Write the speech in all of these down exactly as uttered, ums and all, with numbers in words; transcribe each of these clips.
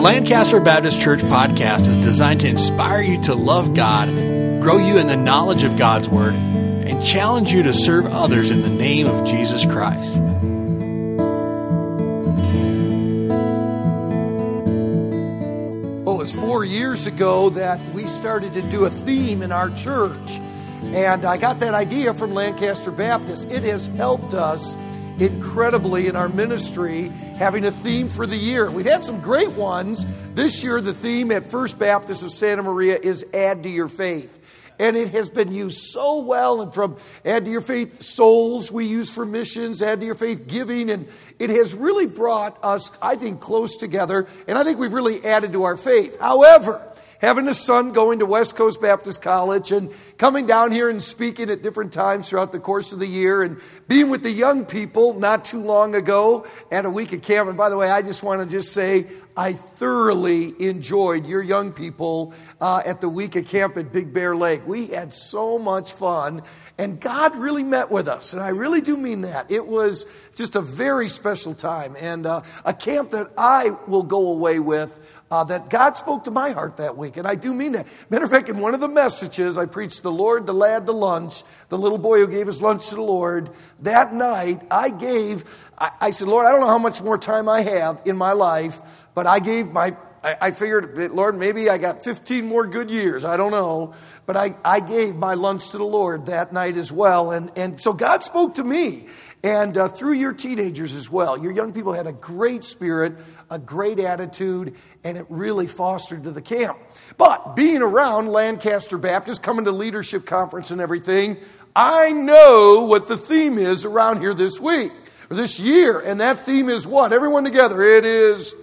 Lancaster Baptist Church podcast is designed to inspire you to love God, grow you in the knowledge of God's Word, and challenge you to serve others in the name of Jesus Christ. Well, it was four years ago that we started to do a theme in our church, and I got that idea from Lancaster Baptist. It has helped us incredibly in our ministry, having a theme for the year. We've had some great ones. This year, the theme at First Baptist of Santa Maria is Add to Your Faith. And it has been used so well. And from Add to Your Faith Souls, we use for missions, Add to Your Faith Giving. And it has really brought us, I think, close together. And I think we've really added to our faith. However, having a son going to West Coast Baptist College and coming down here and speaking at different times throughout the course of the year and being with the young people not too long ago at a week of camp. And by the way, I just want to just say I thoroughly enjoyed your young people uh, at the week of camp at Big Bear Lake. We had so much fun, and God really met with us, and I really do mean that. It was just a very special time, and uh, a camp that I will go away with, uh, that God spoke to my heart that week, and I do mean that. Matter of fact, in one of the messages, I preached the Lord, the lad, the lunch, the little boy who gave his lunch to the Lord. That night, I gave, I, I said, Lord, I don't know how much more time I have in my life, but I gave my, I, I figured, Lord, maybe I got fifteen more good years. I don't know. But I, I gave my lunch to the Lord that night as well. And, and so God spoke to me. And uh, through your teenagers as well. Your young people had a great spirit, a great attitude, and it really fostered to the camp. But being around Lancaster Baptist, coming to leadership conference and everything, I know what the theme is around here this week, or this year. And that theme is what? Everyone together. It is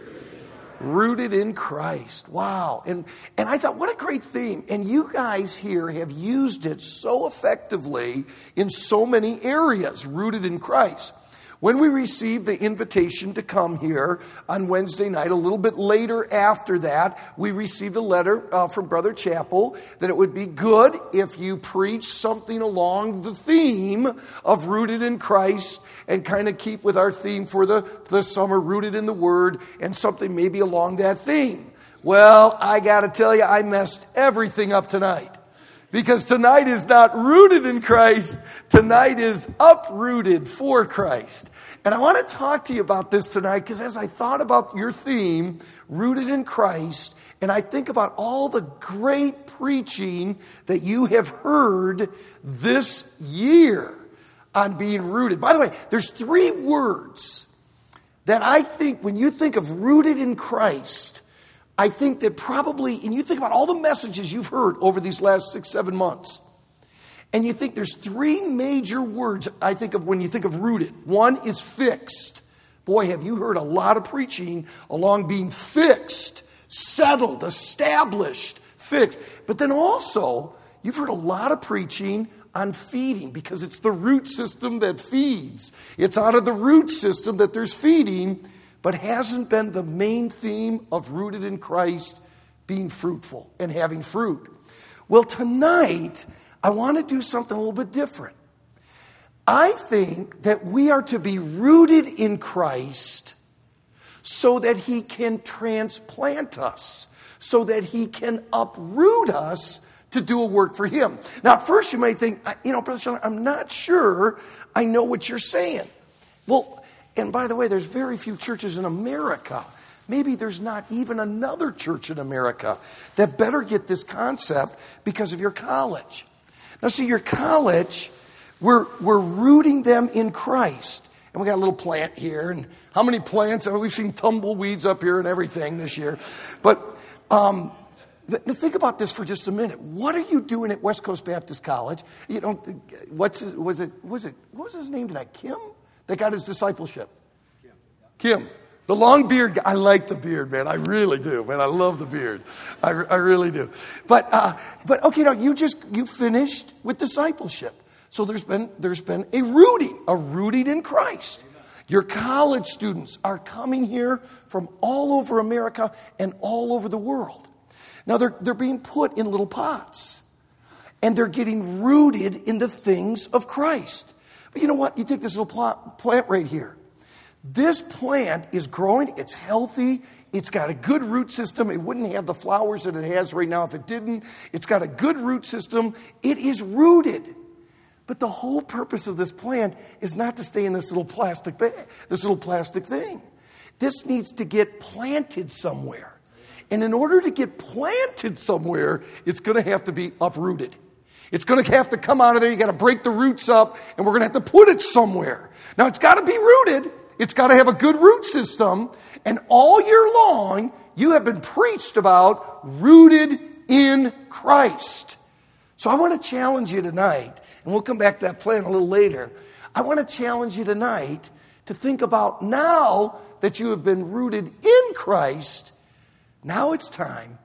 rooted in Christ. Wow. And and I thought, what a great theme. And you guys here have used it so effectively in so many areas, rooted in Christ. When we received the invitation to come here on Wednesday night, a little bit later after that, we received a letter uh, from Brother Chappell that it would be good if you preach something along the theme of rooted in Christ and kind of keep with our theme for the, for the summer, rooted in the Word, and something maybe along that theme. Well, I got to tell you, I messed everything up tonight. Because tonight is not rooted in Christ. Tonight is uprooted for Christ. And I want to talk to you about this tonight because as I thought about your theme, rooted in Christ, and I think about all the great preaching that you have heard this year on being rooted. By the way, there's three words that I think when you think of rooted in Christ, I think that probably, and you think about all the messages you've heard over these last six, seven months, and you think there's three major words I think of when you think of rooted. One is fixed. Boy, have you heard a lot of preaching along being fixed, settled, established, fixed. But then also, you've heard a lot of preaching on feeding because it's the root system that feeds. It's out of the root system that there's feeding. But hasn't been the main theme of rooted in Christ being fruitful and having fruit. Well, tonight, I want to do something a little bit different. I think that we are to be rooted in Christ so that He can transplant us, so that He can uproot us to do a work for Him. Now, at first you might think, you know, Brother Sean, I'm not sure I know what you're saying. Well, and by the way, there's very few churches in America. Maybe there's not even another church in America that better get this concept because of your college. Now, see, your college, we're, we're rooting them in Christ. And we got a little plant here. And how many plants? I mean, we've seen tumbleweeds up here and everything this year. But um, think about this for just a minute. What are you doing at West Coast Baptist College? You know, what's his, was it? Was it? What was his name tonight? Kim? That got his discipleship. Kim. Kim. The long beard guy. I like the beard, man. I really do, man. I love the beard. I, I really do. But uh, but okay, now you just you finished with discipleship. So there's been there's been a rooting, a rooting in Christ. Your college students are coming here from all over America and all over the world. Now they're they're being put in little pots. And they're getting rooted in the things of Christ. But you know what? You take this little plant right here. This plant is growing, it's healthy, it's got a good root system. It wouldn't have the flowers that it has right now if it didn't. It's got a good root system. It is rooted. But the whole purpose of this plant is not to stay in this little plastic bag, this little plastic thing. This needs to get planted somewhere. And in order to get planted somewhere, it's going to have to be uprooted. It's going to have to come out of there. You got to break the roots up, and we're going to have to put it somewhere. Now, it's got to be rooted. It's got to have a good root system. And all year long, you have been preached about rooted in Christ. So I want to challenge you tonight, and we'll come back to that plan a little later. I want to challenge you tonight to think about, now that you have been rooted in Christ, now it's time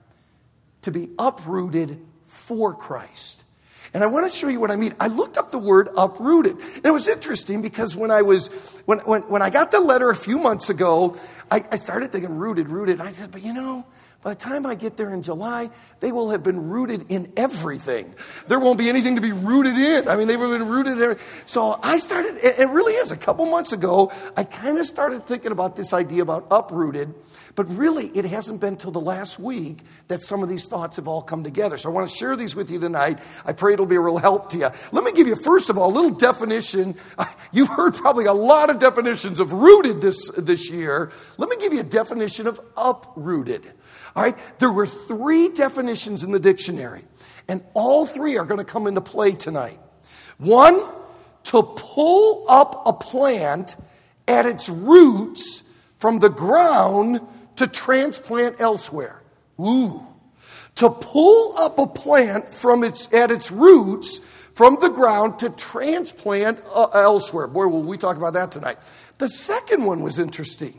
to be uprooted for Christ. And I want to show you what I mean. I looked up the word uprooted. And it was interesting because when I was, when, when, when I got the letter a few months ago, I, I started thinking rooted, rooted. I said, but you know, by the time I get there in July, they will have been rooted in everything. There won't be anything to be rooted in. I mean, they've been rooted in everything. So I started, it really is, a couple months ago, I kind of started thinking about this idea about uprooted. But really, it hasn't been till the last week that some of these thoughts have all come together. So I want to share these with you tonight. I pray it'll be a real help to you. Let me give you, first of all, a little definition. You've heard probably a lot of definitions of rooted this, this year. Let me give you a definition of uprooted. All right? There were three definitions in the dictionary, and all three are going to come into play tonight. One, to pull up a plant at its roots from the ground to transplant elsewhere. Ooh. To pull up a plant from its at its roots from the ground to transplant uh, elsewhere. Boy, will we talk about that tonight. The second one was interesting.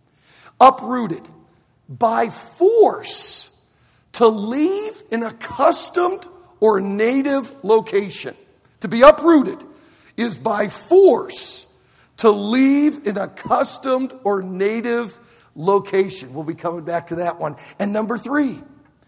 Uprooted. By force to leave an accustomed or native location. To be uprooted is by force to leave an accustomed or native location. We'll be coming back to that one. And number three,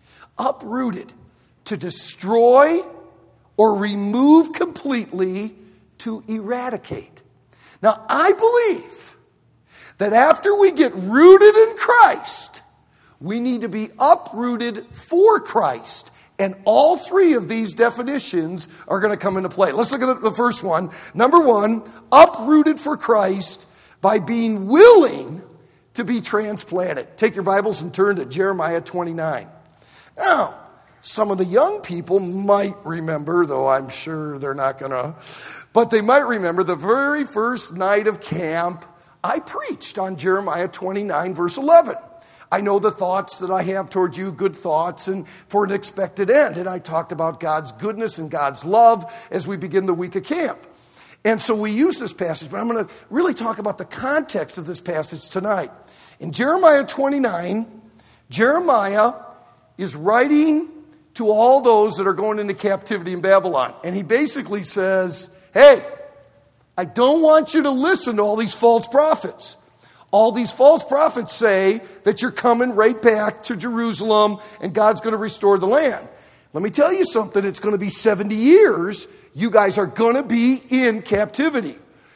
uprooted, to destroy or remove completely, to eradicate. Now, I believe that after we get rooted in Christ, we need to be uprooted for Christ. And all three of these definitions are going to come into play. Let's look at the first one. Number one, uprooted for Christ by being willing to be transplanted. Take your Bibles and turn to Jeremiah twenty-nine. Now, some of the young people might remember, though I'm sure they're not going to, but they might remember the very first night of camp, I preached on Jeremiah twenty-nine, verse eleven. I know the thoughts that I have toward you, good thoughts, and for an expected end. And I talked about God's goodness and God's love as we begin the week of camp. And so we use this passage, but I'm going to really talk about the context of this passage tonight. In Jeremiah twenty-nine, Jeremiah is writing to all those that are going into captivity in Babylon. And he basically says, hey, I don't want you to listen to all these false prophets. All these false prophets say that you're coming right back to Jerusalem and God's going to restore the land. Let me tell you something. It's going to be seventy years. You guys are going to be in captivity.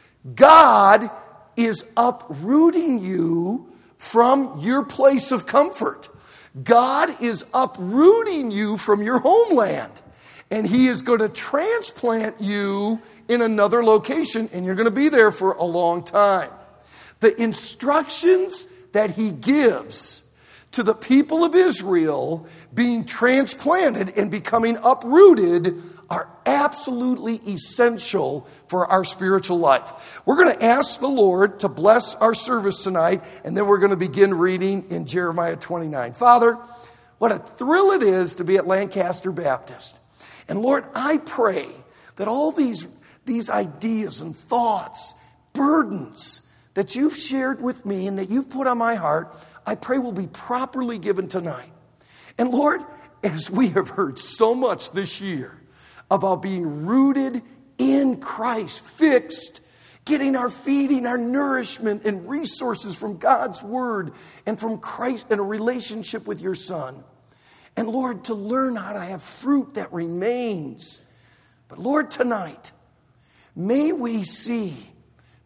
God is uprooting you from your place of comfort. God is uprooting you from your homeland. And he is going to transplant you in another location. And you're going to be there for a long time. The instructions that he gives to the people of Israel being transplanted and becoming uprooted are absolutely essential for our spiritual life. We're going to ask the Lord to bless our service tonight, and then we're going to begin reading in Jeremiah twenty-nine. Father, what a thrill it is to be at Lancaster Baptist. And Lord, I pray that all these, these ideas and thoughts, burdens that you've shared with me and that you've put on my heart, I pray will be properly given tonight. And Lord, as we have heard so much this year about being rooted in Christ, fixed, getting our feeding, our nourishment and resources from God's word and from Christ and a relationship with your Son. And Lord, to learn how to have fruit that remains. But Lord, tonight, may we see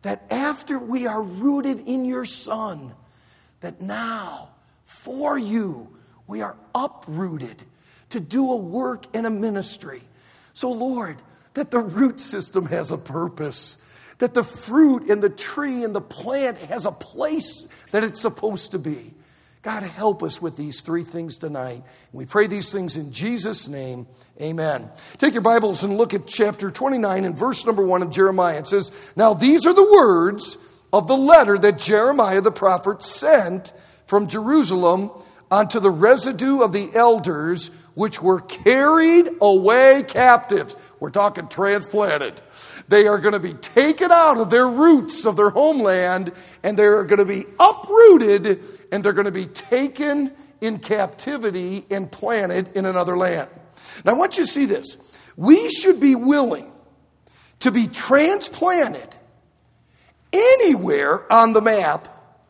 that after we are rooted in your Son, that now for you we are uprooted to do a work and a ministry. So Lord, that the root system has a purpose, that the fruit and the tree and the plant has a place that it's supposed to be. God, help us with these three things tonight. We pray these things in Jesus' name. Amen. Take your Bibles and look at chapter twenty-nine and verse number one of Jeremiah. It says, "Now these are the words of the letter that Jeremiah the prophet sent from Jerusalem unto the residue of the elders which were carried away captives." We're talking transplanted. They are going to be taken out of their roots of their homeland, and they're going to be uprooted, and they're going to be taken in captivity and planted in another land. Now I want you to see this. We should be willing to be transplanted anywhere on the map,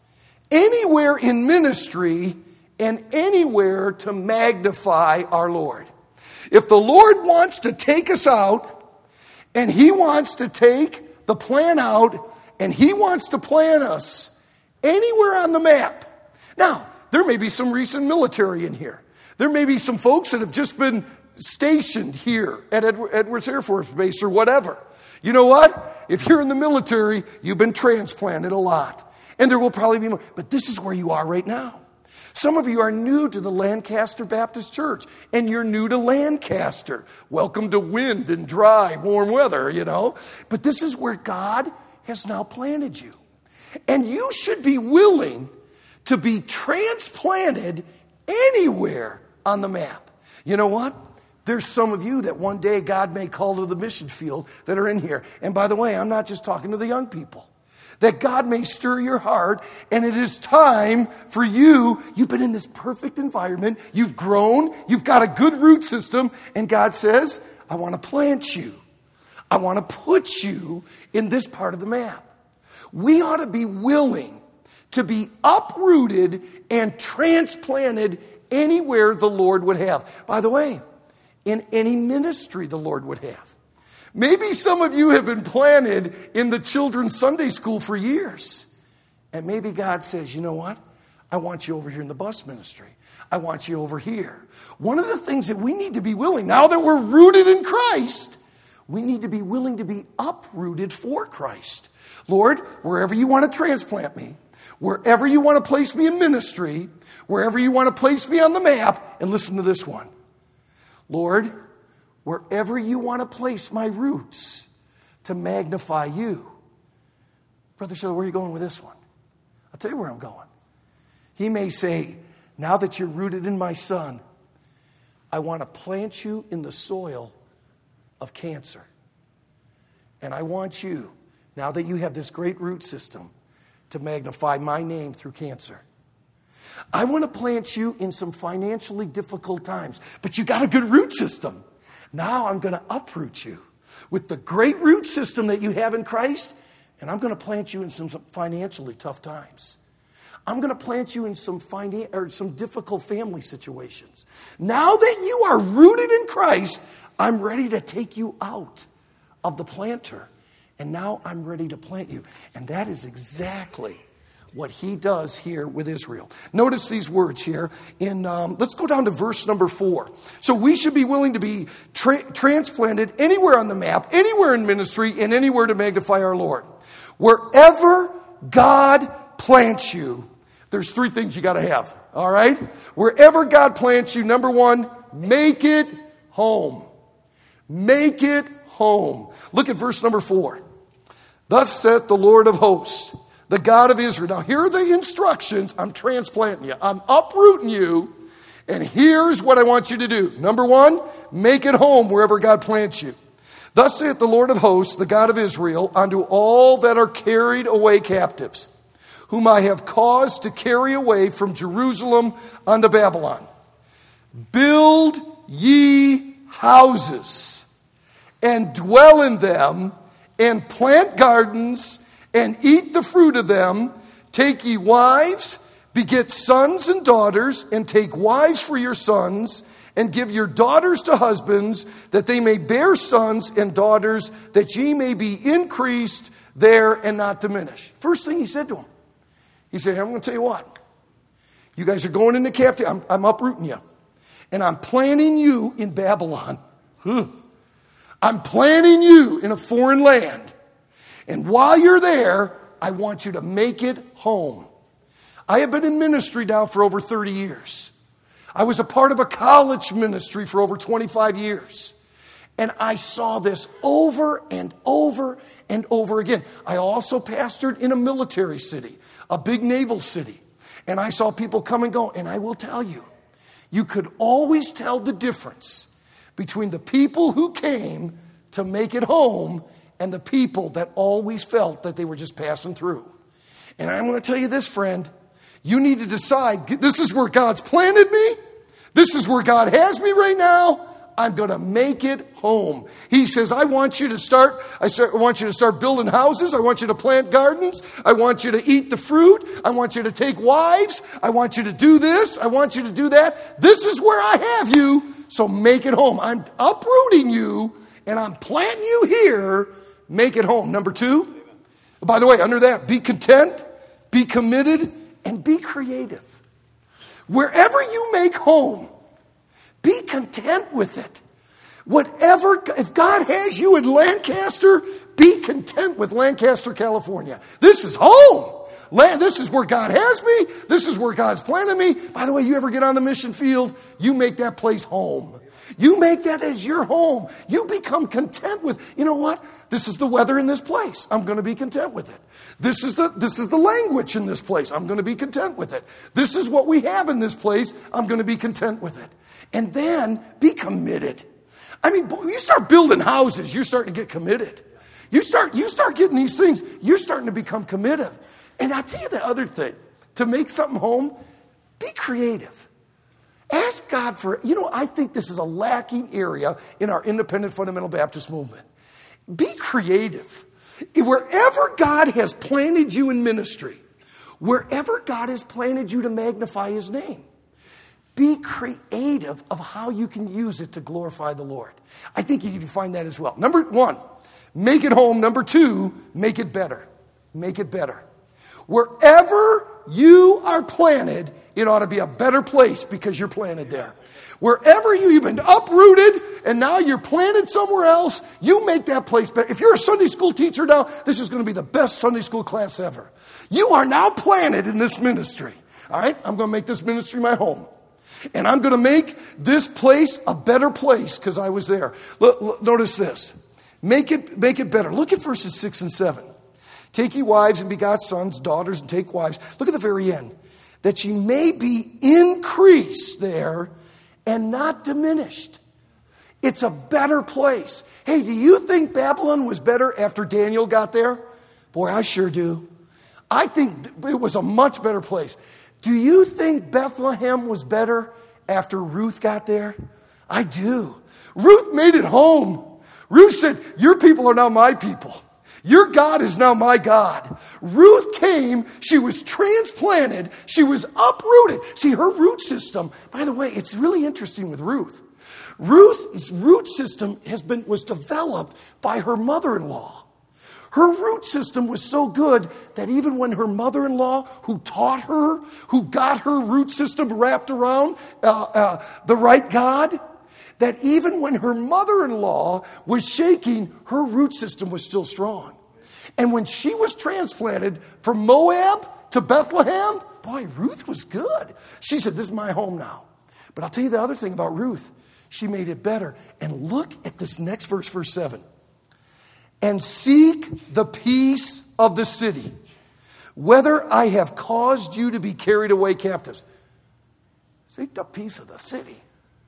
anywhere in ministry, and anywhere to magnify our Lord. If the Lord wants to take us out, and He wants to take the plan out, and He wants to plant us anywhere on the map. Now, there may be some recent military in here. There may be some folks that have just been stationed here at Edwards Air Force Base or whatever. You know what? If you're in the military, you've been transplanted a lot. And there will probably be more. But this is where you are right now. Some of you are new to the Lancaster Baptist Church, and you're new to Lancaster. Welcome to wind and dry, warm weather, you know. But this is where God has now planted you. And you should be willing to be transplanted anywhere on the map. You know what? There's some of you that one day God may call to the mission field that are in here. And by the way, I'm not just talking to the young people. That God may stir your heart, and it is time for you. You've been in this perfect environment. You've grown. You've got a good root system. And God says, I want to plant you. I want to put you in this part of the map. We ought to be willing to be uprooted and transplanted anywhere the Lord would have. By the way, in any ministry the Lord would have. Maybe some of you have been planted in the children's Sunday school for years. And maybe God says, you know what? I want you over here in the bus ministry. I want you over here. One of the things that we need to be willing, now that we're rooted in Christ, we need to be willing to be uprooted for Christ. Lord, wherever you want to transplant me, wherever you want to place me in ministry, wherever you want to place me on the map, and listen to this one. Lord, wherever you want to place my roots to magnify you. Brother Shiller, where are you going with this one? I'll tell you where I'm going. He may say, now that you're rooted in my Son, I want to plant you in the soil of cancer. And I want you, now that you have this great root system, to magnify my name through cancer. I want to plant you in some financially difficult times, but you got a good root system. Now I'm going to uproot you with the great root system that you have in Christ, and I'm going to plant you in some financially tough times. I'm going to plant you in some finan- or some difficult family situations. Now that you are rooted in Christ, I'm ready to take you out of the planter, and now I'm ready to plant you. And that is exactly what he does here with Israel. Notice these words here. In um, let's go down to verse number four. So we should be willing to be tra- transplanted anywhere on the map, anywhere in ministry, and anywhere to magnify our Lord. Wherever God plants you, there's three things you got to have. All right? Wherever God plants you, number one, make it home. Make it home. Look at verse number four. Thus saith the Lord of hosts, the God of Israel. Now, here are the instructions. I'm transplanting you. I'm uprooting you. And here's what I want you to do. Number one, make it home wherever God plants you. Thus saith the Lord of hosts, the God of Israel, unto all that are carried away captives, whom I have caused to carry away from Jerusalem unto Babylon. Build ye houses, and dwell in them, and plant gardens, and eat the fruit of them. Take ye wives, beget sons and daughters, and take wives for your sons, and give your daughters to husbands, that they may bear sons and daughters, that ye may be increased, there and not diminish. First thing he said to him, he said, I'm going to tell you what. You guys are going into captivity. I'm, I'm uprooting you. And I'm planting you in Babylon. I'm planting you in a foreign land. And while you're there, I want you to make it home. I have been in ministry now for over thirty years. I was a part of a college ministry for over twenty-five years. And I saw this over and over and over again. I also pastored in a military city, a big naval city. And I saw people come and go. And I will tell you, you could always tell the difference between the people who came to make it home and the people that always felt that they were just passing through. And I'm going to tell you this, friend. You need to decide, this is where God's planted me. This is where God has me right now. I'm going to make it home. He says, I want you to start, I want you to start building houses. I want you to plant gardens. I want you to eat the fruit. I want you to take wives. I want you to do this. I want you to do that. This is where I have you. So make it home. I'm uprooting you and I'm planting you here. Make it home. Number two, by the way, under that, be content, be committed, and be creative. Wherever you make home, be content with it. Whatever, if God has you in Lancaster, be content with Lancaster, California. This is home. This is where God has me. This is where God's planted me. By the way, you ever get on the mission field, you make that place home. You make that as your home. You become content with, you know what? This is the weather in this place. I'm going to be content with it. This is the this is the language in this place. I'm going to be content with it. This is what we have in this place. I'm going to be content with it. And then be committed. I mean, you start building houses, you're starting to get committed. You start you start getting these things, you're starting to become committed. And I'll tell you the other thing. To make something home, be creative. Ask God for, you know, I think this is a lacking area in our independent fundamental Baptist movement. Be creative. Wherever God has planted you in ministry, wherever God has planted you to magnify his name, be creative of how you can use it to glorify the Lord. I think you can find that as well. Number one, make it home. Number two, make it better. Make it better. Wherever you are planted, it ought to be a better place because you're planted there. Wherever you, you've been uprooted and now you're planted somewhere else, you make that place better. If you're a Sunday school teacher now, this is going to be the best Sunday school class ever. You are now planted in this ministry. All right, I'm going to make this ministry my home. And I'm going to make this place a better place because I was there. Look, look, notice this. Make it, make it better. Look at verses six and seven. Take ye wives and begot sons, daughters, and take wives. Look at the very end. That ye may be increased there and not diminished. It's a better place. Hey, do you think Babylon was better after Daniel got there? Boy, I sure do. I think it was a much better place. Do you think Bethlehem was better after Ruth got there? I do. Ruth made it home. Ruth said, your people are now my people. Your God is now my God. Ruth came, she was transplanted, she was uprooted. See, her root system, by the way, it's really interesting with Ruth. Ruth's root system has been was developed by her mother-in-law. Her root system was so good that even when her mother-in-law, who taught her, who got her root system wrapped around uh, uh, the right God, that even when her mother-in-law was shaking, her root system was still strong. And when she was transplanted from Moab to Bethlehem, boy, Ruth was good. She said, this is my home now. But I'll tell you the other thing about Ruth. She made it better. And look at this next verse, verse seven. And seek the peace of the city, whether I have caused you to be carried away captives. Seek the peace of the city.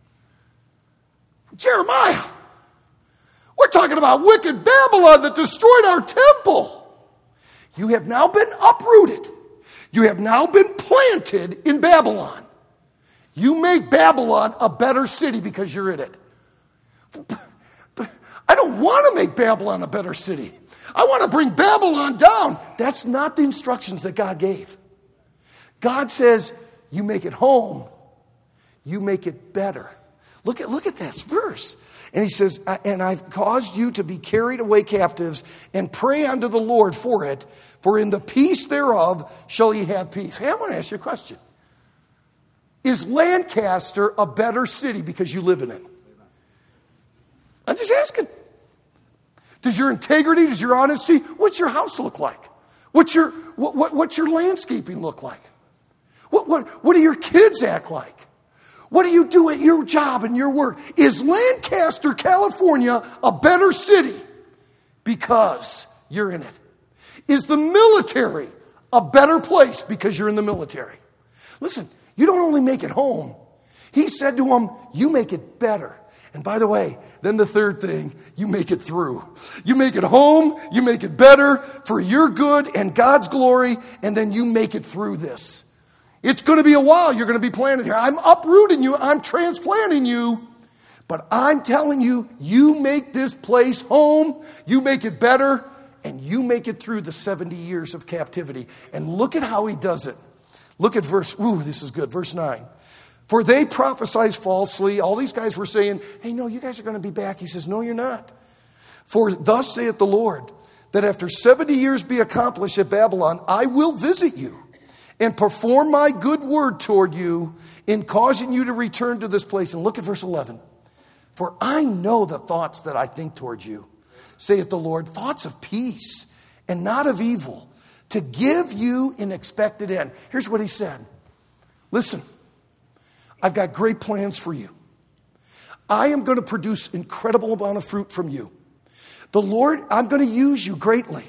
Jeremiah, we're talking about wicked Babylon that destroyed our temple. You have now been uprooted. You have now been planted in Babylon. You make Babylon a better city because you're in it. I don't want to make Babylon a better city. I want to bring Babylon down. That's not the instructions that God gave. God says, you make it home. You make it better. Look at, look at this verse. And he says, and I've caused you to be carried away captives, and pray unto the Lord for it, for in the peace thereof shall ye have peace. Hey, I want to ask you a question. Is Lancaster a better city because you live in it? I'm just asking. Does your integrity, does your honesty, what's your house look like? What's your, what, what, what's your landscaping look like? What, what, what do your kids act like? What do you do at your job and your work? Is Lancaster, California, a better city because you're in it? Is the military a better place because you're in the military? Listen, you don't only make it home. He said to them, you make it better. And by the way, then the third thing, you make it through. You make it home, you make it better for your good and God's glory, and then you make it through this. It's going to be a while you're going to be planted here. I'm uprooting you. I'm transplanting you. But I'm telling you, you make this place home. You make it better. And you make it through the seventy years of captivity. And look at how he does it. Look at verse, ooh, this is good. Verse nine. For they prophesied falsely. All these guys were saying, hey, no, you guys are going to be back. He says, no, you're not. For thus saith the Lord, that after seventy years be accomplished at Babylon, I will visit you and perform my good word toward you in causing you to return to this place. And look at verse eleven. For I know the thoughts that I think toward you, saith the Lord, thoughts of peace and not of evil, to give you an expected end. Here's what he said. Listen, I've got great plans for you. I am going to produce incredible amount of fruit from you. The Lord, I'm going to use you greatly.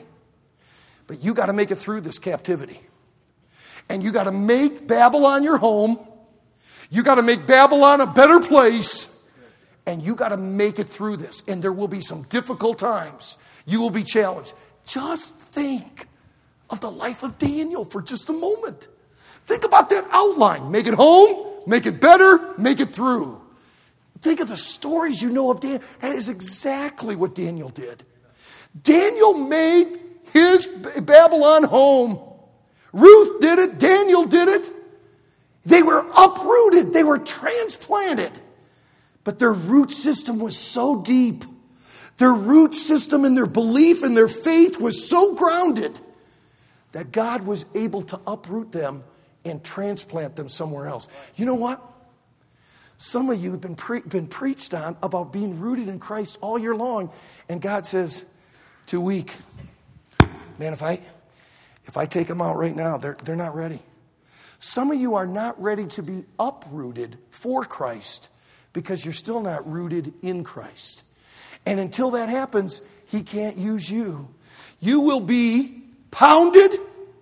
But you got to make it through this captivity. And you got to make Babylon your home. You got to make Babylon a better place. And you got to make it through this. And there will be some difficult times. You will be challenged. Just think of the life of Daniel for just a moment. Think about that outline. Make it home, make it better, make it through. Think of the stories you know of Daniel. That is exactly what Daniel did. Daniel made his Babylon home. Ruth did it. Daniel did it. They were uprooted. They were transplanted. But their root system was so deep. Their root system and their belief and their faith was so grounded that God was able to uproot them and transplant them somewhere else. You know what? Some of you have been, pre- been preached on about being rooted in Christ all year long. And God says, too weak. Man, if I... If I take them out right now, they're, they're not ready. Some of you are not ready to be uprooted for Christ because you're still not rooted in Christ. And until that happens, he can't use you. You will be pounded,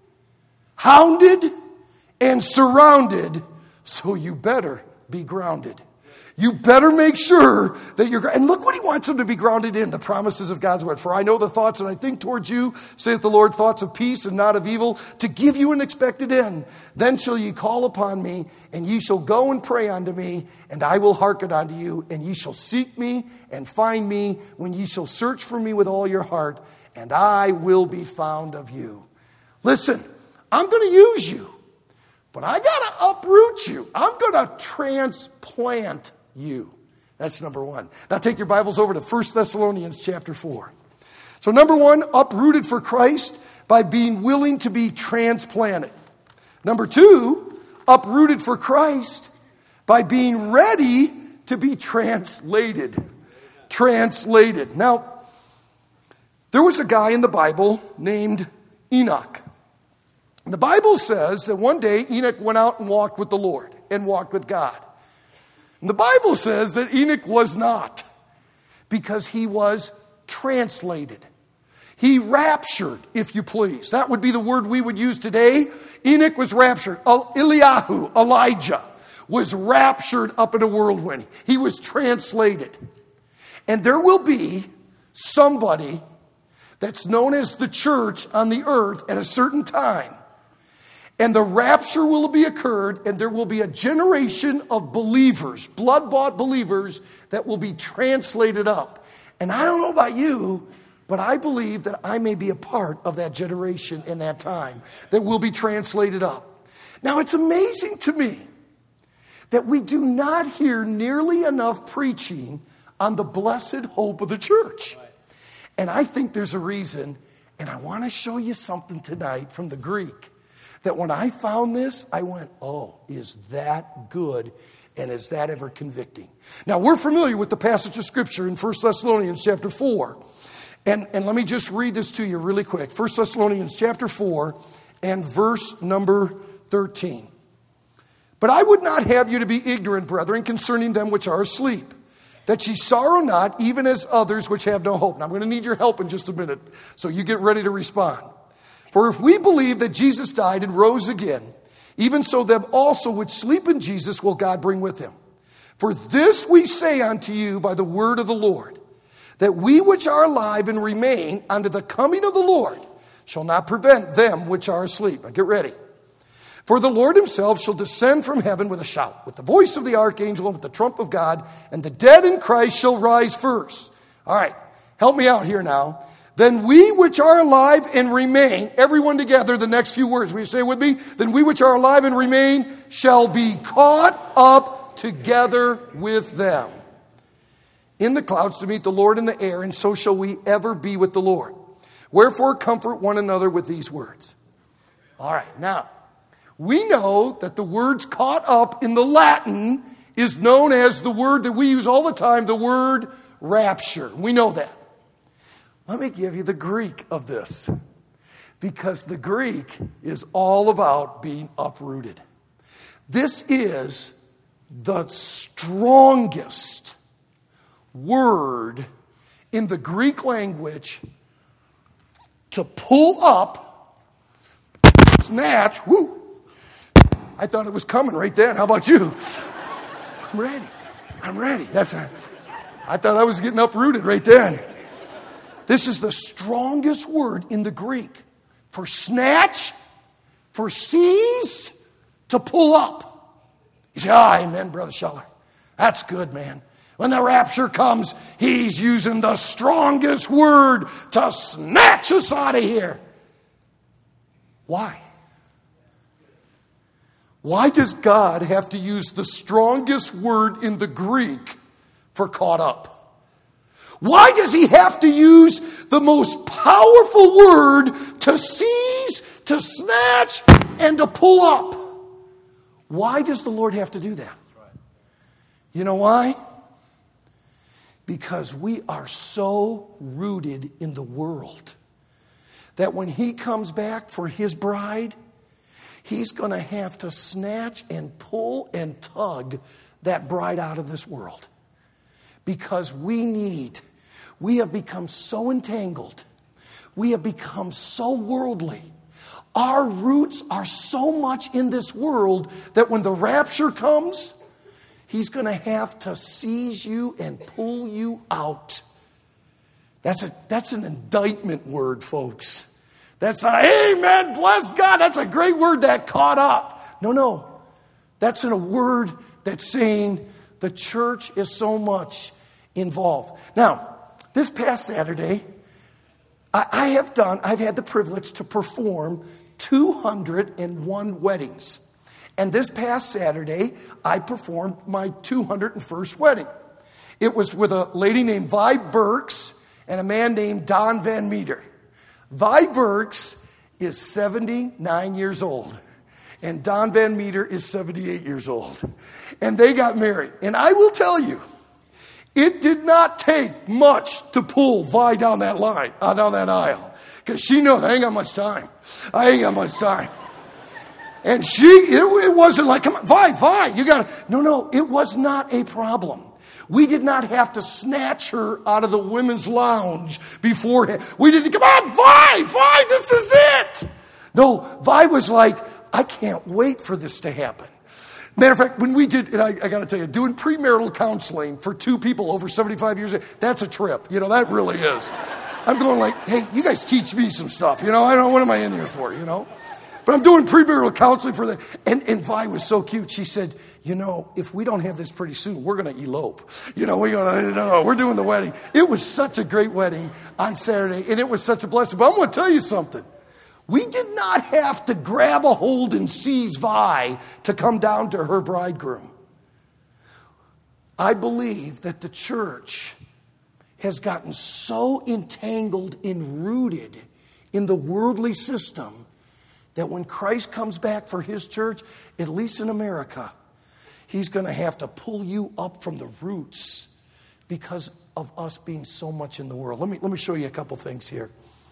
hounded, and surrounded, so you better be grounded. You better make sure that you're, and look what he wants them to be grounded in, the promises of God's word. For I know the thoughts that I think towards you, saith the Lord, thoughts of peace and not of evil, to give you an expected end. Then shall ye call upon me, and ye shall go and pray unto me, and I will hearken unto you, and ye shall seek me and find me when ye shall search for me with all your heart, and I will be found of you. Listen, I'm going to use you, but I got to uproot you. I'm going to transplant you. That's number one. Now take your Bibles over to First Thessalonians chapter four. So number one, uprooted for Christ by being willing to be transplanted. Number two, uprooted for Christ by being ready to be translated. Translated. Now, there was a guy in the Bible named Enoch. The Bible says that one day Enoch went out and walked with the Lord and walked with God. And the Bible says that Enoch was not, because he was translated. He raptured, if you please. That would be the word we would use today. Enoch was raptured. Eliyahu, Elijah, was raptured up in a whirlwind. He was translated. And there will be somebody that's known as the church on the earth at a certain time. And the rapture will be occurred, and there will be a generation of believers, blood-bought believers, that will be translated up. And I don't know about you, but I believe that I may be a part of that generation in that time that will be translated up. Now, it's amazing to me that we do not hear nearly enough preaching on the blessed hope of the church. And I think there's a reason, and I want to show you something tonight from the Greek, that when I found this, I went, oh, is that good? And is that ever convicting? Now, we're familiar with the passage of Scripture in First Thessalonians chapter four. And, and let me just read this to you really quick. First Thessalonians chapter four and verse number thirteen. But I would not have you to be ignorant, brethren, concerning them which are asleep, that ye sorrow not, even as others which have no hope. Now, I'm going to need your help in just a minute, so you get ready to respond. For if we believe that Jesus died and rose again, even so them also which sleep in Jesus will God bring with him. For this we say unto you by the word of the Lord, that we which are alive and remain unto the coming of the Lord shall not prevent them which are asleep. Now get ready. For the Lord himself shall descend from heaven with a shout, with the voice of the archangel and with the trump of God, and the dead in Christ shall rise first. All right, help me out here now. Then we which are alive and remain, everyone together, the next few words, will you say it with me? Then we which are alive and remain shall be caught up together with them in the clouds to meet the Lord in the air, and so shall we ever be with the Lord. Wherefore comfort one another with these words. All right, now, we know that the words caught up in the Latin is known as the word that we use all the time, the word rapture. We know that. Let me give you the Greek of this, because the Greek is all about being uprooted. This is the strongest word in the Greek language to pull up, snatch, whoo. I thought it was coming right then. How about you? I'm ready. I'm ready. That's a, I thought I was getting uprooted right then. This is the strongest word in the Greek for snatch, for seize, to pull up. You say, ah, amen, Brother Scheller. That's good, man. When the rapture comes, he's using the strongest word to snatch us out of here. Why? Why does God have to use the strongest word in the Greek for caught up? Why does he have to use the most powerful word to seize, to snatch, and to pull up? Why does the Lord have to do that? You know why? Because we are so rooted in the world that when he comes back for his bride, he's going to have to snatch and pull and tug that bride out of this world. Because we need, we have become so entangled. We have become so worldly. Our roots are so much in this world that when the rapture comes, he's going to have to seize you and pull you out. That's a that's an indictment word, folks. That's not, amen, bless God. That's a great word, that caught up. No, no. That's in a word that's saying the church is so much involved. Now, this past Saturday, I, I have done, I've had the privilege to perform two hundred one weddings. And this past Saturday, I performed my two hundred first wedding. It was with a lady named Vi Burks and a man named Don Van Meter. Vi Burks is seventy-nine years old, and Don Van Meter is seventy-eight years old. And they got married. And I will tell you, it did not take much to pull Vi down that line, uh, down that aisle, because she knows I ain't got much time. I ain't got much time. And she, it, it wasn't like, come on, Vi, Vi, you got to. No, no, it was not a problem. We did not have to snatch her out of the women's lounge beforehand. We didn't, come on, Vi, Vi, this is it. No, Vi was like, I can't wait for this to happen. Matter of fact, when we did, and I, I got to tell you, doing premarital counseling for two people over seventy-five years, that's a trip. You know, that really is. I'm going like, hey, you guys teach me some stuff. You know, I don't know, what am I in here for, you know? But I'm doing premarital counseling for the, and, and Vi was so cute. She said, you know, if we don't have this pretty soon, we're going to elope. You know, we're going to, no, no, we're doing the wedding. It was such a great wedding on Saturday, and it was such a blessing. But I'm going to tell you something. We did not have to grab a hold and seize Vi to come down to her bridegroom. I believe that the church has gotten so entangled and rooted in the worldly system that when Christ comes back for his church, at least in America, he's going to have to pull you up from the roots because of us being so much in the world. Let me, let me show you a couple things here.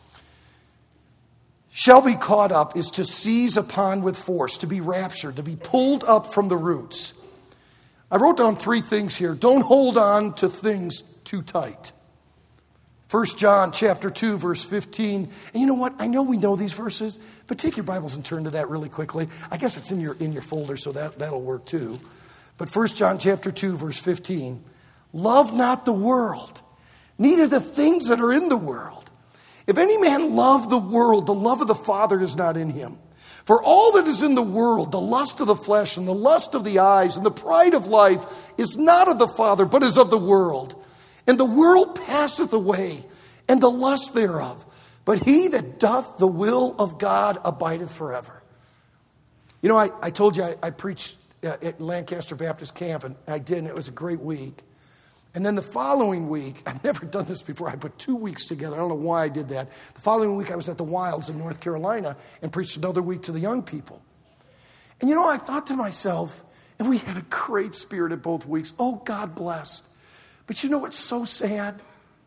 Shall be caught up is to seize upon with force, to be raptured, to be pulled up from the roots. I wrote down three things here. Don't hold on to things too tight. First John chapter two, verse fifteen. And you know what? I know we know these verses, but take your Bibles and turn to that really quickly. I guess it's in your in your folder, so that, that'll work too. But First John chapter two, verse fifteen. Love not the world, neither the things that are in the world. If any man love the world, the love of the Father is not in him. For all that is in the world, the lust of the flesh and the lust of the eyes and the pride of life is not of the Father, but is of the world. And the world passeth away, and the lust thereof. But he that doth the will of God abideth forever. You know, I, I told you I, I preached at Lancaster Baptist Camp, and I did, and it was a great week. And then the following week, I've never done this before. I put two weeks together. I don't know why I did that. The following week, I was at the Wilds in North Carolina and preached another week to the young people. And you know, I thought to myself, and we had a great spirit at both weeks. Oh, God bless. But you know what's so sad?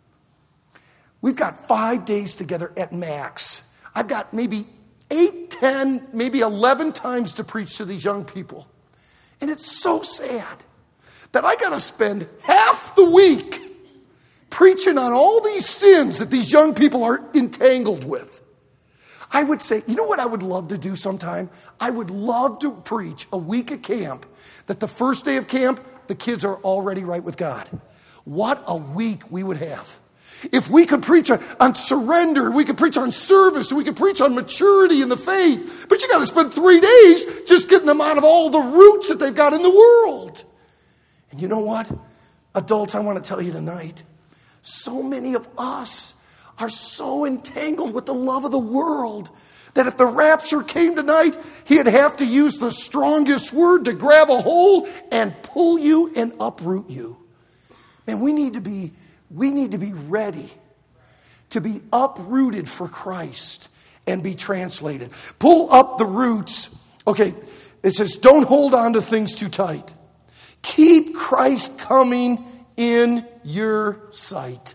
We've got five days together at max. I've got maybe eight, ten, maybe eleven times to preach to these young people. And it's so sad that I got to spend half the week preaching on all these sins that these young people are entangled with. I would say, you know what I would love to do sometime? I would love to preach a week at camp that the first day of camp, the kids are already right with God. What a week we would have. If we could preach on surrender, we could preach on service, we could preach on maturity in the faith. But you got to spend three days just getting them out of all the roots that they've got in the world. And you know what? Adults, I want to tell you tonight, so many of us are so entangled with the love of the world that if the rapture came tonight, he'd have to use the strongest word to grab a hold and pull you and uproot you. Man, we need to be, we need to be ready to be uprooted for Christ and be translated. Pull up the roots. Okay, it says, don't hold on to things too tight. Keep Christ coming in your sight.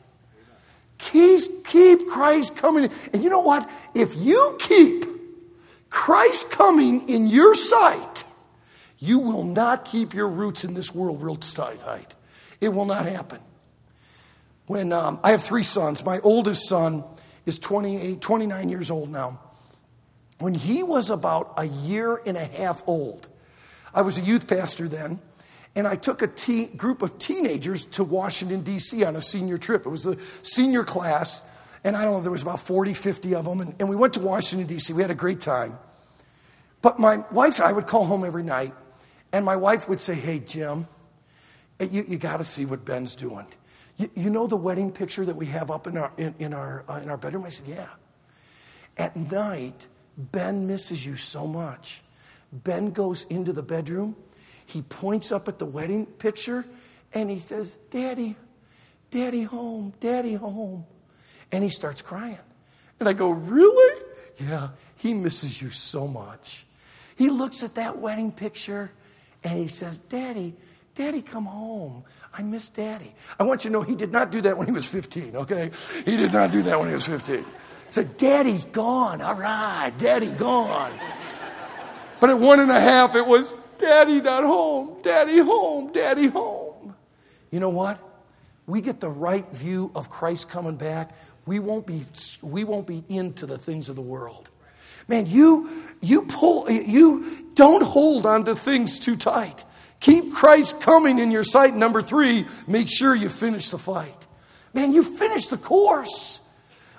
Keep, keep Christ coming. And you know what? If you keep Christ coming in your sight, you will not keep your roots in this world real tight. It will not happen. When um, I have three sons. My oldest son is twenty-eight, twenty-nine years old now. When he was about a year and a half old, I was a youth pastor then. And I took a teen, group of teenagers to Washington, D C on a senior trip. It was the senior class. And I don't know, there was about forty, fifty of them. And, and we went to Washington, D C We had a great time. But my wife, I would call home every night. And my wife would say, hey, Jim, you, you got to see what Ben's doing. You, you know the wedding picture that we have up in our, in, in, our, uh, in our bedroom? I said, yeah. At night, Ben misses you so much. Ben goes into the bedroom. He points up at the wedding picture and he says, Daddy, Daddy home, Daddy home. And he starts crying. And I go, really? Yeah, he misses you so much. He looks at that wedding picture and he says, Daddy, Daddy, come home. I miss Daddy. I want you to know he did not do that when he was fifteen, okay? He did not do that when he was fifteen. He said, Daddy's gone. All right, Daddy gone. But at one and a half, it was, Daddy not home, Daddy home, Daddy home. You know what? We get the right view of Christ coming back. We won't be, we won't be into the things of the world. Man, you, you pull, you don't hold on to things too tight. Keep Christ coming in your sight. Number three, make sure you finish the fight. Man, you finish the course.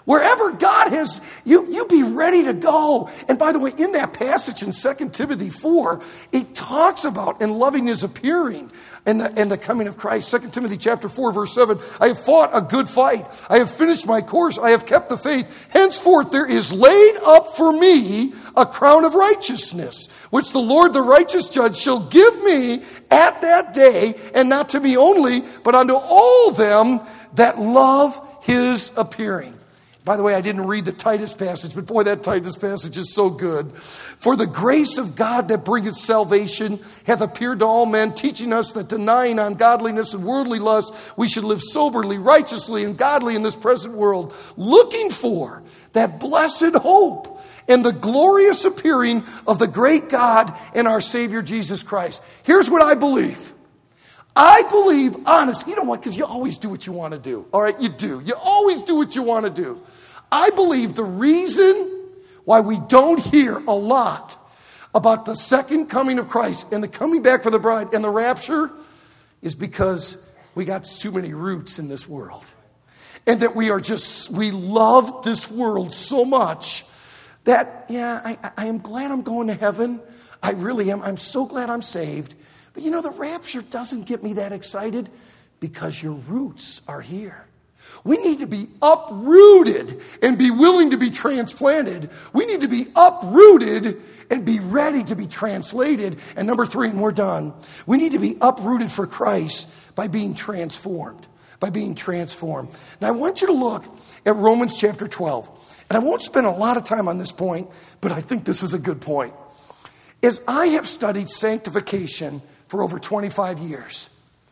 Wherever God has, you, you be ready to go. And by the way, in that passage in Second Timothy four, it talks about, and loving is appearing and the, and the coming of Christ. Second Timothy chapter four, verse seven, I have fought a good fight. I have finished my course. I have kept the faith. Henceforth there is laid up for me a crown of righteousness, which the Lord, the righteous judge, shall give me at that day, and not to me only, but unto all them that love his appearing. By the way, I didn't read the Titus passage, but boy, that Titus passage is so good. For the grace of God that bringeth salvation hath appeared to all men, teaching us that denying ungodliness and worldly lust, we should live soberly, righteously, and godly in this present world, looking for that blessed hope and the glorious appearing of the great God and our Savior Jesus Christ. Here's what I believe. I believe, honest, you know what, because you always do what you want to do. All right, you do. You always do what you want to do. I believe the reason why we don't hear a lot about the second coming of Christ and the coming back for the bride and the rapture is because we got too many roots in this world. And that we are just, we love this world so much that, yeah, I, I am glad I'm going to heaven. I really am. I'm so glad I'm saved. But you know, the rapture doesn't get me that excited because your roots are here. We need to be uprooted and be willing to be transplanted. We need to be uprooted and be ready to be translated. And number three, and we're done, we need to be uprooted for Christ by being transformed, by being transformed. Now I want you to look at Romans chapter twelve. And I won't spend a lot of time on this point, but I think this is a good point. As I have studied sanctification for over twenty-five years,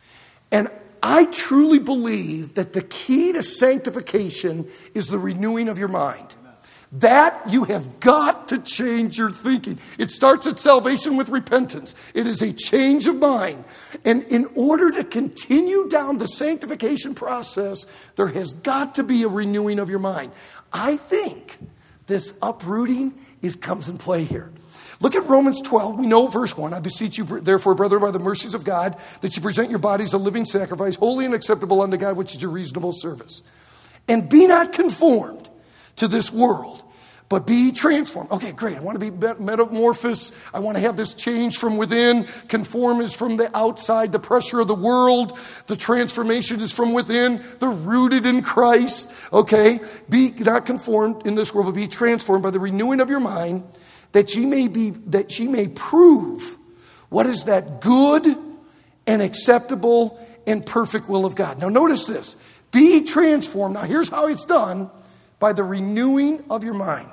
and I truly believe that the key to sanctification is the renewing of your mind. That you have got to change your thinking. It starts at salvation with repentance. It is a change of mind. And in order to continue down the sanctification process, there has got to be a renewing of your mind. I think this uprooting is comes in play here. Look at Romans twelve. We know verse one. I beseech you, therefore, brethren, by the mercies of God, that you present your bodies a living sacrifice, holy and acceptable unto God, which is your reasonable service. And be not conformed to this world, but be transformed. Okay, great. I want to be metamorphosed. I want to have this change from within. Conform is from the outside, the pressure of the world. The transformation is from within. They're rooted in Christ. Okay, be not conformed in this world, but be transformed by the renewing of your mind, that ye may be, that ye may prove what is that good and acceptable and perfect will of God. Now notice this. Be transformed. Now here's how it's done. By the renewing of your mind.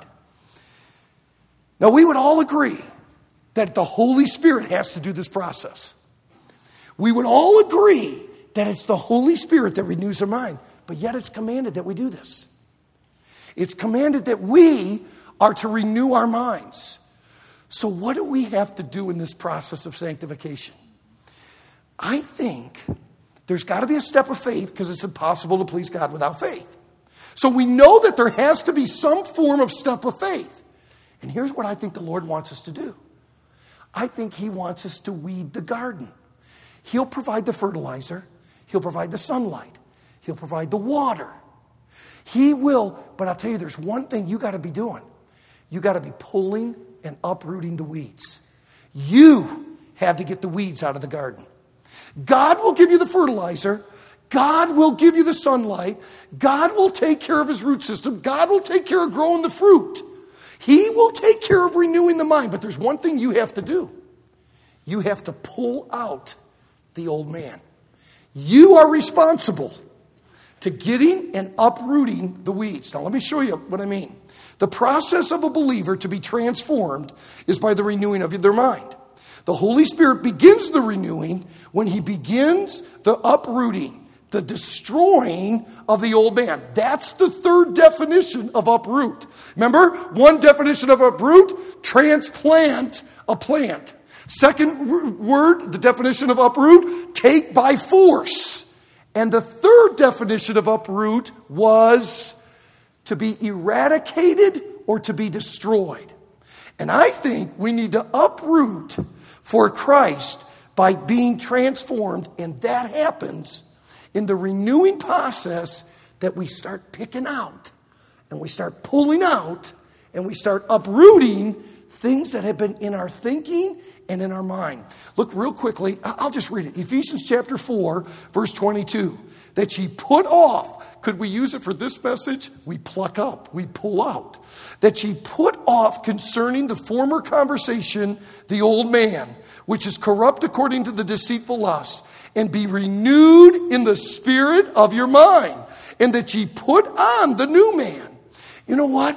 Now we would all agree that the Holy Spirit has to do this process. We would all agree that it's the Holy Spirit that renews our mind. But yet it's commanded that we do this. It's commanded that we are to renew our minds. So what do we have to do in this process of sanctification? I think there's got to be a step of faith because it's impossible to please God without faith. So we know that there has to be some form of step of faith. And here's what I think the Lord wants us to do. I think he wants us to weed the garden. He'll provide the fertilizer. He'll provide the sunlight. He'll provide the water. He will, but I'll tell you, there's one thing you got to be doing. You got to be pulling and uprooting the weeds. You have to get the weeds out of the garden. God will give you the fertilizer. God will give you the sunlight. God will take care of his root system. God will take care of growing the fruit. He will take care of renewing the mind. But there's one thing you have to do. You have to pull out the old man. You are responsible to getting and uprooting the weeds. Now let me show you what I mean. The process of a believer to be transformed is by the renewing of their mind. The Holy Spirit begins the renewing when he begins the uprooting, the destroying of the old man. That's the third definition of uproot. Remember, one definition of uproot, transplant a plant. Second word, the definition of uproot, take by force. And the third definition of uproot was to be eradicated or to be destroyed. And I think we need to uproot for Christ by being transformed. And that happens in the renewing process that we start picking out and we start pulling out and we start uprooting things that have been in our thinking and in our mind. Look real quickly. I'll just read it. Ephesians chapter four, verse twenty-two. That ye put off. Could we use it for this message? We pluck up. We pull out. That ye put off concerning the former conversation, the old man, which is corrupt according to the deceitful lust, and be renewed in the spirit of your mind, and that ye put on the new man. You know what?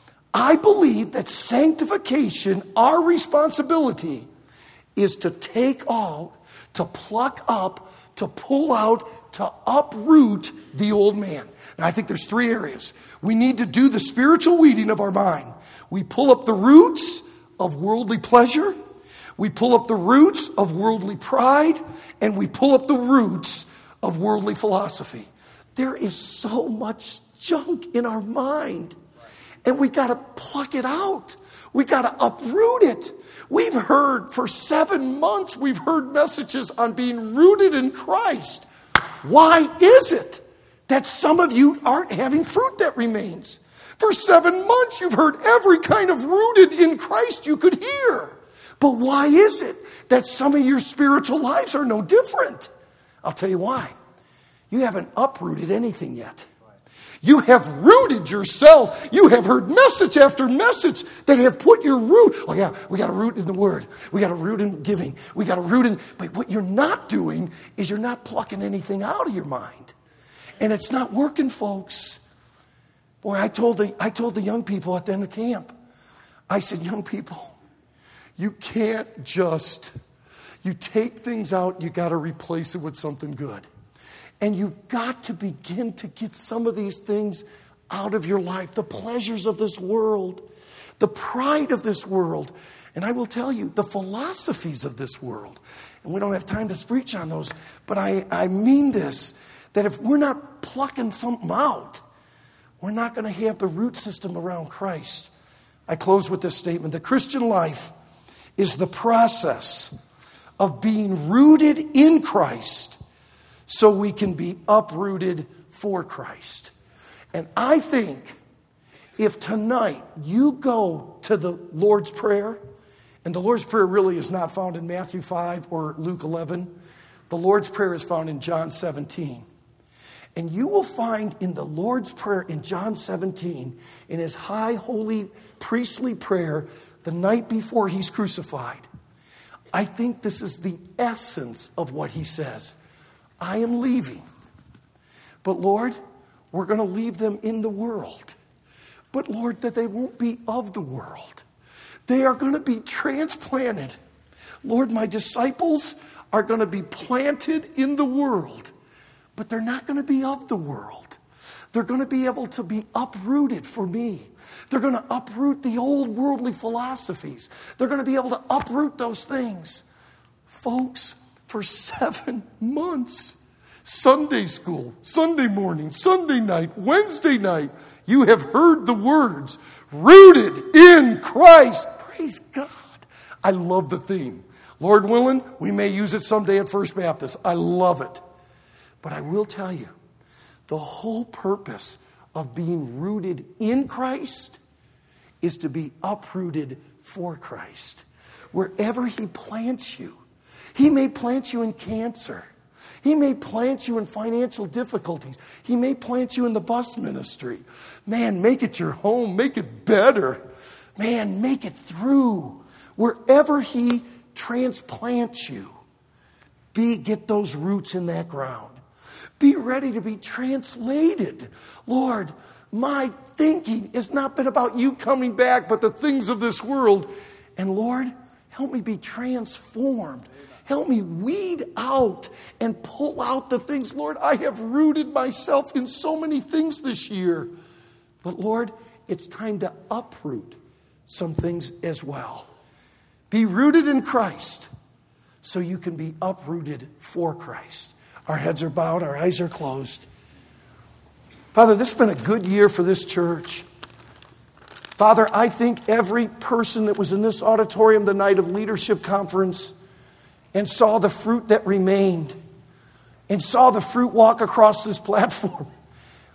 I believe that sanctification, our responsibility, is to take out, to pluck up, to pull out, to uproot the old man. And I think there's three areas. We need to do the spiritual weeding of our mind. We pull up the roots of worldly pleasure. We pull up the roots of worldly pride. And we pull up the roots of worldly philosophy. There is so much junk in our mind. And we got to pluck it out. We got to uproot it. We've heard for seven months, we've heard messages on being rooted in Christ. Why is it that some of you aren't having fruit that remains? For seven months, you've heard every kind of rooted in Christ you could hear. But why is it that some of your spiritual lives are no different? I'll tell you why. You haven't uprooted anything yet. You have rooted yourself. You have heard message after message that have put your root. Oh yeah, we got to root in the word. We got to root in giving. We got to root in. But what you're not doing is you're not plucking anything out of your mind. And it's not working, folks. Boy, I told the, I told the young people at the end of camp, I said, young people, you can't just, you take things out, you got to replace it with something good. And you've got to begin to get some of these things out of your life. The pleasures of this world, the pride of this world. And I will tell you, the philosophies of this world. And we don't have time to preach on those. But I, I mean this, that if we're not plucking something out, we're not going to have the root system around Christ. I close with this statement. The Christian life is the process of being rooted in Christ so we can be uprooted for Christ. And I think if tonight you go to the Lord's Prayer, and the Lord's Prayer really is not found in Matthew five or Luke eleven. The Lord's Prayer is found in John seventeen. And you will find in the Lord's Prayer in John seventeen, in his high, holy, priestly prayer the night before he's crucified, I think this is the essence of what he says. I am leaving. But Lord, we're going to leave them in the world. But Lord, that they won't be of the world. They are going to be transplanted. Lord, my disciples are going to be planted in the world. But they're not going to be of the world. They're going to be able to be uprooted for me. They're going to uproot the old worldly philosophies. They're going to be able to uproot those things. Folks, for seven months, Sunday school, Sunday morning, Sunday night, Wednesday night, you have heard the words, rooted in Christ. Praise God. I love the theme. Lord willing, we may use it someday at First Baptist. I love it. But I will tell you, the whole purpose of being rooted in Christ is to be uprooted for Christ. Wherever he plants you, he may plant you in cancer. He may plant you in financial difficulties. He may plant you in the bus ministry. Man, make it your home. Make it better. Man, make it through. Wherever he transplants you, be get those roots in that ground. Be ready to be translated. Lord, my thinking has not been about you coming back, but the things of this world. And Lord, help me be transformed. Help me weed out and pull out the things. Lord, I have rooted myself in so many things this year. But Lord, it's time to uproot some things as well. Be rooted in Christ so you can be uprooted for Christ. Our heads are bowed, our eyes are closed. Father, this has been a good year for this church. Father, I think every person that was in this auditorium the night of leadership conference and saw the fruit that remained and saw the fruit walk across this platform.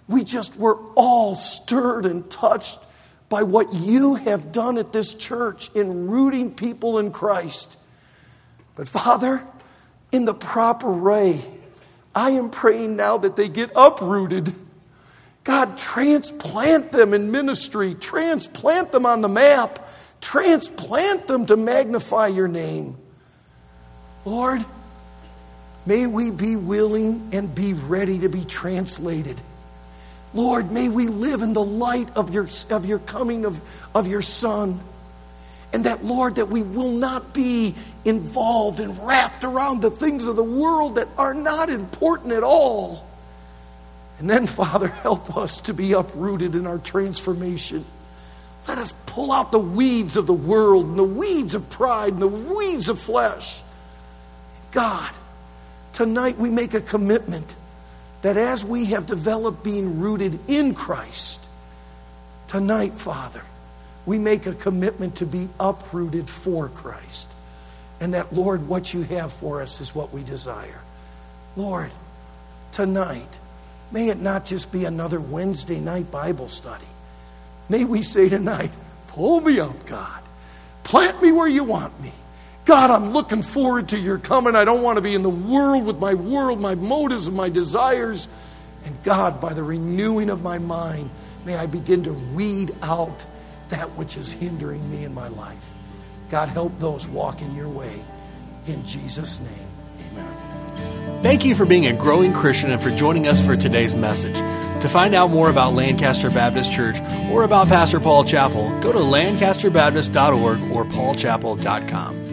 We just were all stirred and touched by what you have done at this church in rooting people in Christ. But Father, in the proper way, I am praying now that they get uprooted. God, transplant them in ministry. Transplant them on the map. Transplant them to magnify your name. Lord, may we be willing and be ready to be translated. Lord, may we live in the light of your, of your coming of, of your Son. And that, Lord, that we will not be involved and wrapped around the things of the world that are not important at all. And then, Father, help us to be uprooted in our transformation. Let us pull out the weeds of the world and the weeds of pride and the weeds of flesh. God, tonight we make a commitment that as we have developed being rooted in Christ, tonight, Father, we make a commitment to be uprooted for Christ. And that, Lord, what you have for us is what we desire. Lord, tonight, may it not just be another Wednesday night Bible study. May we say tonight, pull me up, God. Plant me where you want me. God, I'm looking forward to your coming. I don't want to be in the world with my world, my motives, and my desires. And God, by the renewing of my mind, may I begin to weed out that which is hindering me in my life. God, help those walk in your way. In Jesus' name, amen. Thank you for being a growing Christian and for joining us for today's message. To find out more about Lancaster Baptist Church or about Pastor Paul Chappell, go to lancaster baptist dot org or paul chappell dot com.